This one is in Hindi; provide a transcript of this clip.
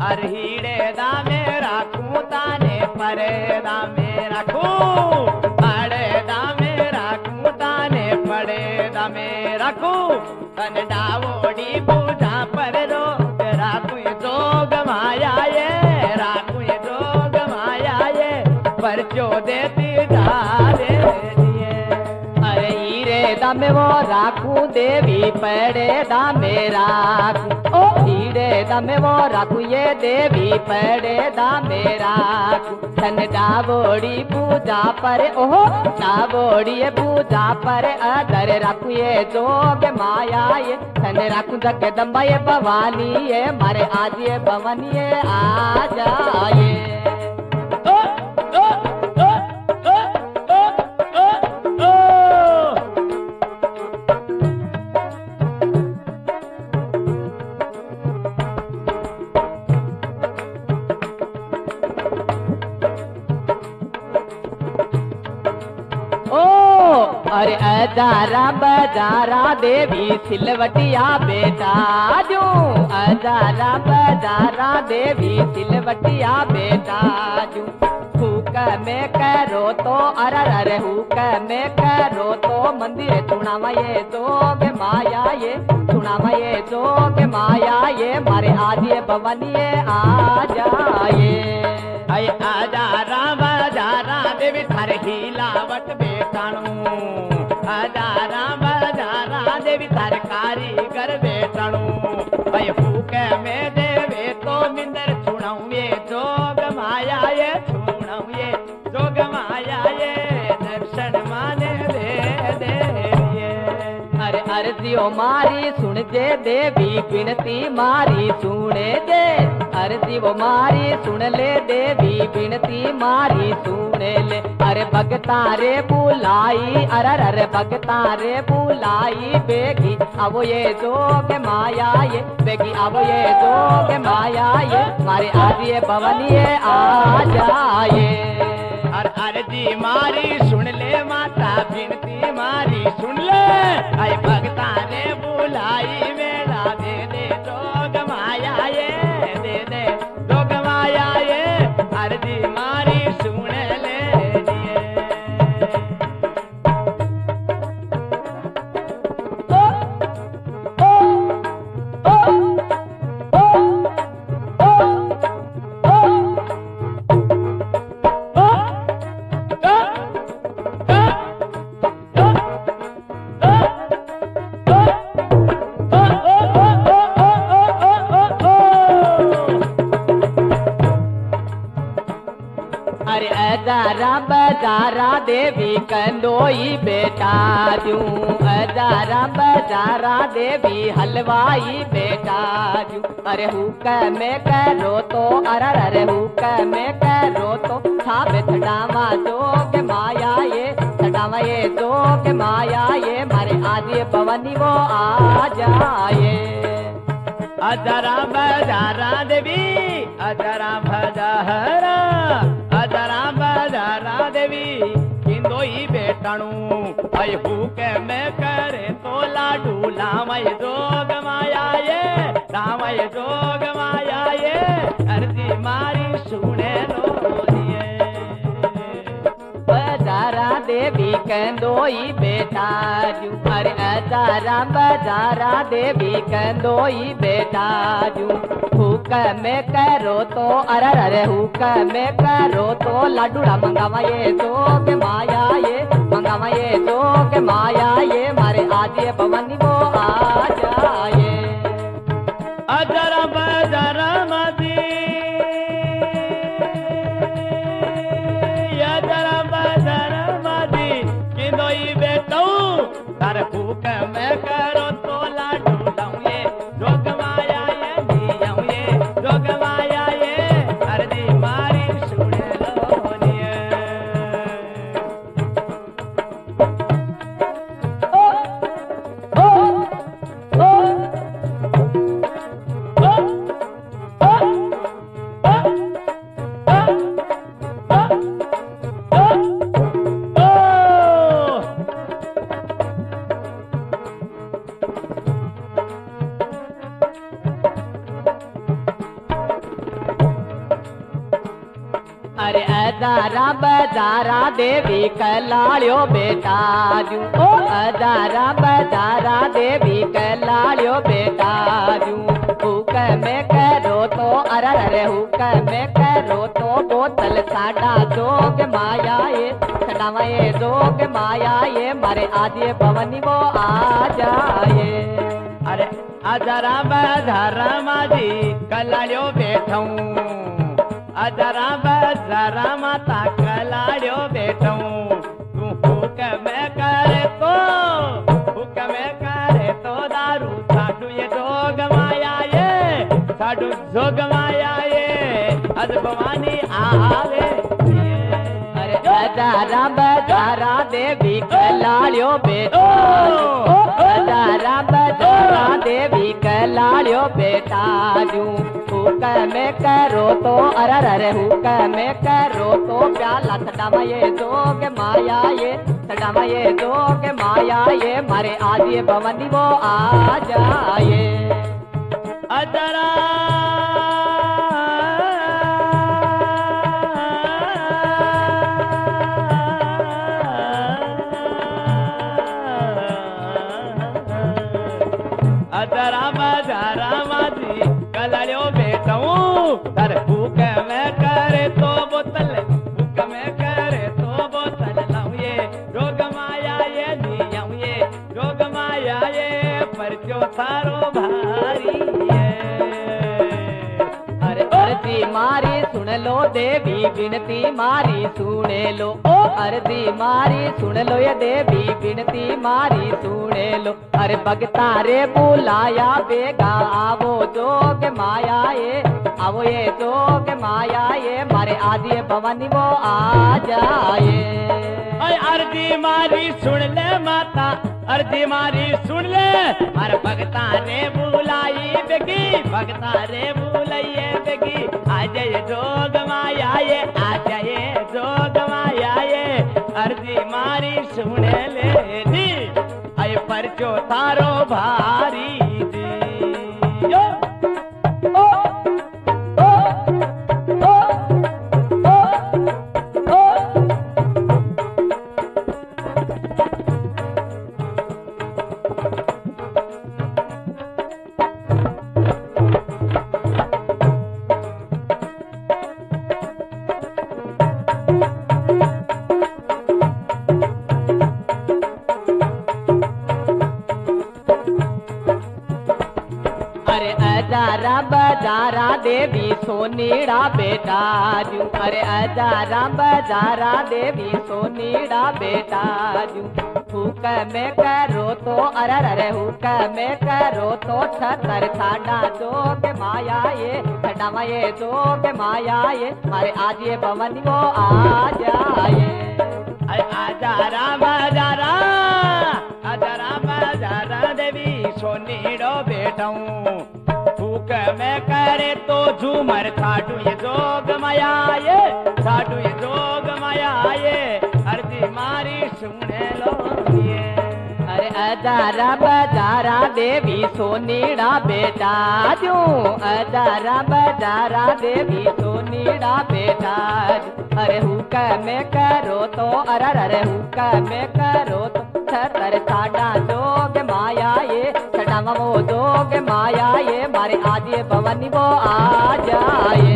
हर हीड़े दामे राखूं ताने परे दामे राखूं अड़े दामे राखूं ताने पड़े दामे राखूं तन डावोड़ी पूजा पर रोग राखूं जोग माया ये राखूं जोग माया ये परचो देती धारे अरे हीरे दामे वो राखूं देवी पड़े दामे राखूं ओ हीरे दामे वो राखूं ये देवी पड़े दामे राखूं धन डावोड़ी पूजा पर ओहो डावोड़ी पूजा पर अदर राखूं ये जोग माया ये धन राखूं जगदम्बा ये भवानी ये मारे आज ये भवानी ये आ जाए अरे अजारा बजारा देवी सिलवटिया बेटा जो अजारा बजारा देवी सिलवटिया बेटा जो हुक में करो तो अरे हुक में करो तो मंदिर चुनावा ये जोग माया ये चुनावा ये जोग माया ये मारे आज ये भवानी ये आ जाए अय अजारा बजारा देवी थारे हिलावट बेटाणू हजारा बजारा देवी तरकारी कर बेटणू भाई फूक में देवे तो मिंदर छुणाऊ ये जोग माया ये छुणाऊ ये जोग माया ये दर्शन माने दे अरे अर्जियो मारी सुन जे देवी बिनती मारी सुने जे अर्जी वो मारी सुन ले देवी बिनती मारी सुने ले अरे भगता रे बुलाई अरे भगता रे बुलाई बेगी अब ये जोग माया ये बेगी अब ये जोग माया ये मारे आज ये भवनी ये आ जाए अर्जी मारी सुन ले माता बिनती मारी सुन ले अय भगता रे बुलाई मेरा दे दे जोग माया ये दे दे जोग माया ये अर्जी मारी सुन ले अजारा बजारा देवी कंदोई बेटा दूं अजारा बजारा देवी हलवाई बेटा दूं अरे हुक में करो तो अरे हुक में करो तो छावे छड़ावा जोग माया ये छड़ावा ये जोग माया ये मारे आज ये भवानी वो आ जाए अजरा बजारा देवी अजरा भजहरा अजरा बजारा देवी किंदोई बेटणू अय हुक में करे तो लाडू लामय जोग माया ये रामय जोग माया ये अर्जी मारी सुने लो बजारा देवी कंदोई बेटा जू अरे अजारा बजारा देवी कंदोई बेटा जू हुक में करो तो अरे हुक में करो तो लाडूड़ा मंगावा ये जोग माया ये मंगावा ये जोग माया ये मारे आज ये भवानी वो आ जाए अजरा बजारा मदी अजरा बजारा मदी किंदोई बेटो तार हुक में करो तो लाडू लाऊं ये जोग माया ये लियाऊं ये जोग माया ये अर्जी मारी सुन लो निये ओ ओ ओ ओ अरे अजारा बजारा देवी कलाड़ियो बेटा जू अजारा बजारा देवी कलाड़ियो बेटा जू हुक्म करो तो अरे हुक्म करो तो बोतल साडा जोग माया ये सडावा ये जोग माया ये मारे आज ये भवनी वो आ जाए। अरे अजरा बजरा माजी कलाड़ियो बैठूं अजरा बजरा माता कलाड़ियो बैठूं तू हुक्म करे तो दारू साडू ये जोग माया ये साडू जोग माया ये अज भवानी आवे। अरे अजारा बजारा देवी कलाड़ियो बेटा अजारा बजारा देवी कलाड़ियो बेटा जू हुक्म करो तो अरे हुक्म करो तो प्याला सडावा ये जोग माया ये सडावा ये जोग माया ये मारे आज ये भवनी वो आ जाए। अजरा अजरा बजारा माजी कलाड़ियो बैठूं तर हुक्म करे तो बोतल हुक्म करे तो बोतल लाऊं ये जोग माया ये लियाऊं ये जोग माया ये परचो थारो भारी है। अरे अर्जी मारी सुन लो देवी विनती मारी सुने लो अर्जी मारी सुन लो ये देवी विनती मारी सुने लो अरे भगता रे बुलाया बेगा आवो जोग माया ये आवो ये जोग माया ये मारे आज ये भवानी वो आ जाए। अर्जी मारी सुन ले माता अर्जी मारी सुन ले अरे भगता रे बुलाई बेगी भगता रे बुलाइए बेगी आ जाए जोग माया ये आ जाए जोग माया ये अर्जी मारी सुन ले दी आए परचो थारो भारी दी यो ओ ओ ओ ओ ओ अरे अजारा बजारा देवी सोनीड़ा बेटा जू अरे अजारा बजारा देवी सोनीड़ा बेटा जू हुक्म करो तो अरे हुक्म करो तो छतर साडा जोग माया ये सडावा ये जोग माया ये मारे आज ये भवन वो आ जाए। अजारा बजारा देवी सोनीड़ो बेटूं हुक्म करे तो झूमर साडू ये जोग माया ये साडू ये जोग माया ये अर्जी मारी सुने लो ये। अरे अजारा बजारा देवी सोनीड़ा बेटा जू अजारा बजारा देवी सोनीड़ा बेटा अरे हुक्म करो तो अरे हुक्म करो तो छतर साडा जोग माया ये सडावा वो जोग माया ये मारे आज ये भवनी वो आ जाए।